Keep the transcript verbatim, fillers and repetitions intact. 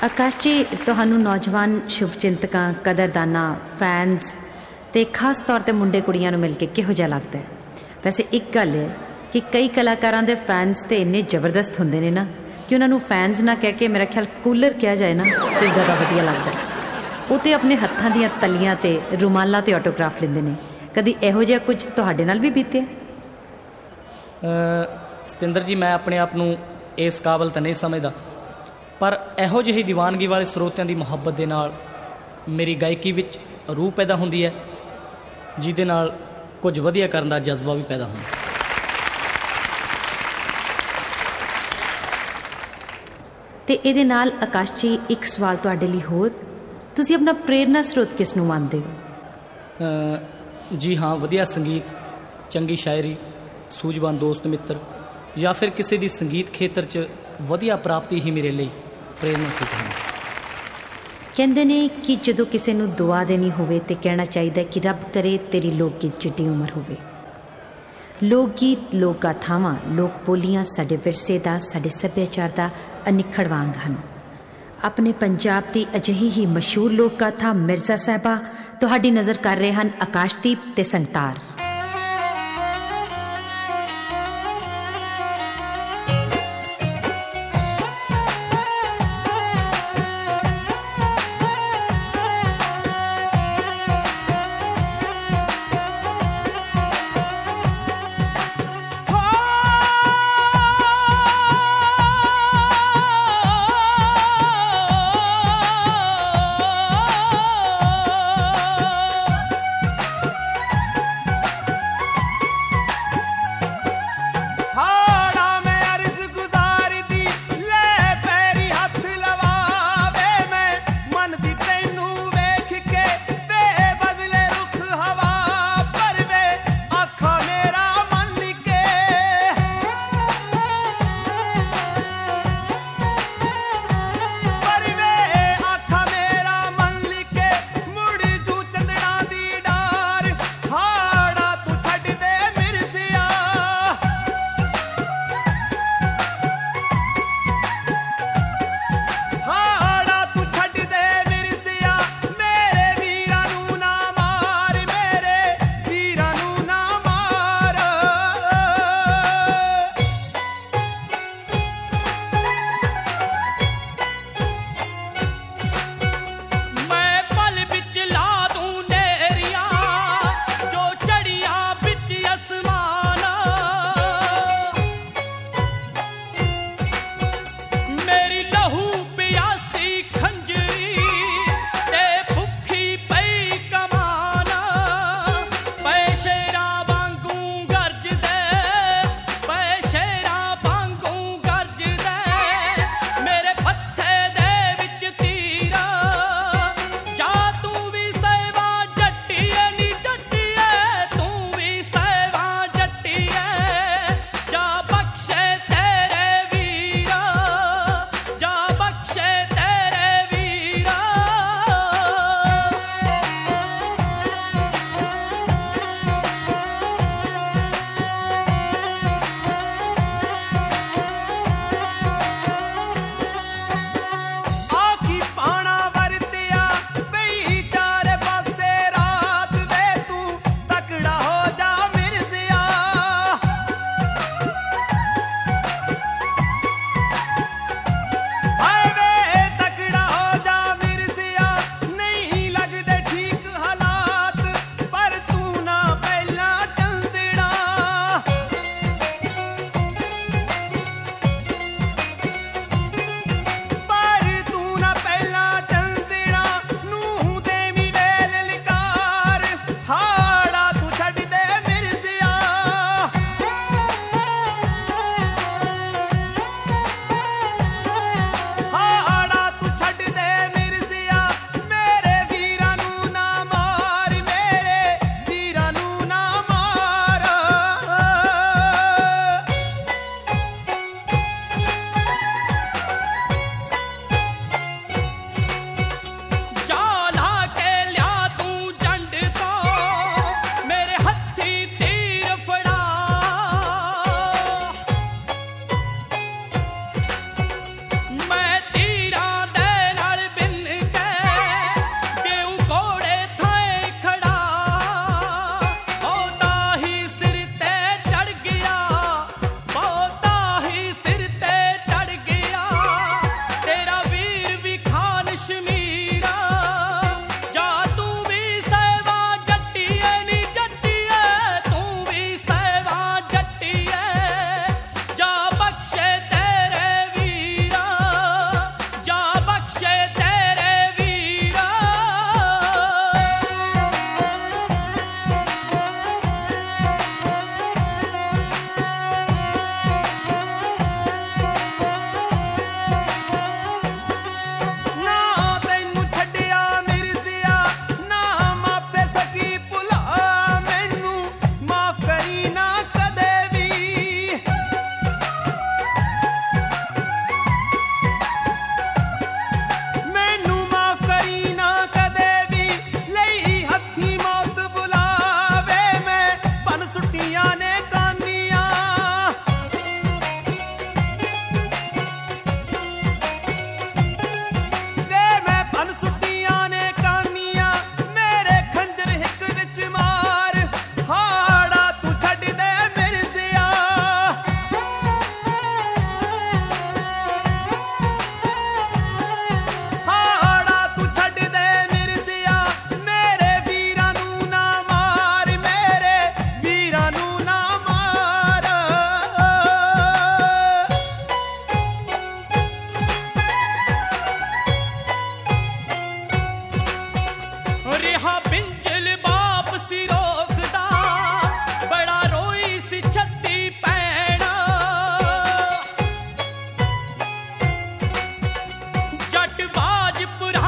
ਆਕਾਸ਼ ਜੀ, ਤੁਹਾਨੂੰ ਨੌਜਵਾਨ ਸ਼ੁਭਚਿੰਤਕਾਂ, ਕਦਰਦਾਨਾਂ, ਫੈਨਸ ਅਤੇ ਖਾਸ ਤੌਰ 'ਤੇ ਮੁੰਡੇ ਕੁੜੀਆਂ ਨੂੰ ਮਿਲ ਕੇ ਕਿਹੋ ਜਿਹਾ ਲੱਗਦਾ ਹੈ? ਵੈਸੇ ਇੱਕ ਗੱਲ ਹੈ ਕਿ ਕਈ ਕਲਾਕਾਰਾਂ ਦੇ ਫੈਨਸ ਤਾਂ ਇੰਨੇ ਜ਼ਬਰਦਸਤ ਹੁੰਦੇ ਨੇ ਨਾ ਕਿ ਉਹਨਾਂ ਨੂੰ ਫੈਨਸ ਨਾ ਕਹਿ ਕੇ ਮੇਰਾ ਖਿਆਲ ਕੂਲਰ ਕਿਹਾ ਜਾਏ ਨਾ ਤਾਂ ਜ਼ਿਆਦਾ ਵਧੀਆ ਲੱਗਦਾ। ਉਹ ਤਾਂ ਆਪਣੇ ਹੱਥਾਂ ਦੀਆਂ ਤਲੀਆਂ 'ਤੇ, ਰੁਮਾਲਾਂ 'ਤੇ ਆਟੋਗ੍ਰਾਫ ਲੈਂਦੇ ਨੇ। ਕਦੀ ਇਹੋ ਜਿਹਾ ਕੁਝ ਤੁਹਾਡੇ ਨਾਲ ਵੀ ਬੀਤਿਆ? ਸਤਿੰਦਰ ਜੀ, ਮੈਂ ਆਪਣੇ ਆਪ ਨੂੰ ਇਸ ਕਾਬਲ ਤਾਂ ਨਹੀਂ ਸਮਝਦਾ, ਪਰ ਇਹੋ ਜਿਹੀ ਦੀਵਾਨਗੀ ਵਾਲੇ ਸਰੋਤਿਆਂ ਦੀ ਮੁਹੱਬਤ ਦੇ ਨਾਲ ਮੇਰੀ ਗਾਇਕੀ ਵਿੱਚ ਰੂਹ ਪੈਦਾ ਹੁੰਦੀ ਹੈ, ਜਿਹਦੇ ਨਾਲ ਕੁਝ ਵਧੀਆ ਕਰਨ ਦਾ ਜਜ਼ਬਾ ਵੀ ਪੈਦਾ ਹੁੰਦਾ। ਅਤੇ ਇਹਦੇ ਨਾਲ ਆਕਾਸ਼ ਜੀ, ਇੱਕ ਸਵਾਲ ਤੁਹਾਡੇ ਲਈ ਹੋਰ, ਤੁਸੀਂ ਆਪਣਾ ਪ੍ਰੇਰਨਾ ਸਰੋਤ ਕਿਸ ਨੂੰ ਮੰਨਦੇ ਹੋ? ਜੀ ਹਾਂ, ਵਧੀਆ ਸੰਗੀਤ, ਚੰਗੀ ਸ਼ਾਇਰੀ, ਸੂਝਵਾਨ ਦੋਸਤ ਮਿੱਤਰ, ਜਾਂ ਫਿਰ ਕਿਸੇ ਦੀ ਸੰਗੀਤ ਖੇਤਰ 'ਚ ਵਧੀਆ ਪ੍ਰਾਪਤੀ ਹੀ ਮੇਰੇ ਲਈ ਪ੍ਰੇਰਨਾ ਸਰੋਤ ਹੈ। ਕਹਿੰਦੇ ਨੇ ਕਿ ਜਦੋਂ ਕਿਸੇ ਨੂੰ ਦੁਆ ਦੇਣੀ ਹੋਵੇ ਤਾਂ ਕਹਿਣਾ ਚਾਹੀਦਾ ਕਿ ਰੱਬ ਕਰੇ ਤੇਰੀ ਲੋਕ ਗੀਤ ਜਿੱਡੀ ਉਮਰ ਹੋਵੇ। ਲੋਕ ਗੀਤ, ਲੋਕ ਗਾਥਾਵਾਂ, ਲੋਕ ਬੋਲੀਆਂ ਸਾਡੇ ਵਿਰਸੇ ਦਾ, ਸਾਡੇ ਸੱਭਿਆਚਾਰ ਦਾ ਅਨਿੱਖੜਵਾਂ ਅੰਗ ਹਨ। ਆਪਣੇ ਪੰਜਾਬ ਦੀ ਅਜਿਹੀ ਹੀ ਮਸ਼ਹੂਰ ਲੋਕ ਗਾਥਾ ਮਿਰਜ਼ਾ ਸਾਹਿਬਾ ਤੁਹਾਡੀ ਨਜ਼ਰ ਕਰ ਰਹੇ ਹਨ ਆਕਾਸ਼ਦੀਪ ਤੇ ਸੰਗਤਾਰ। ਰਾਜਪੁਰਾ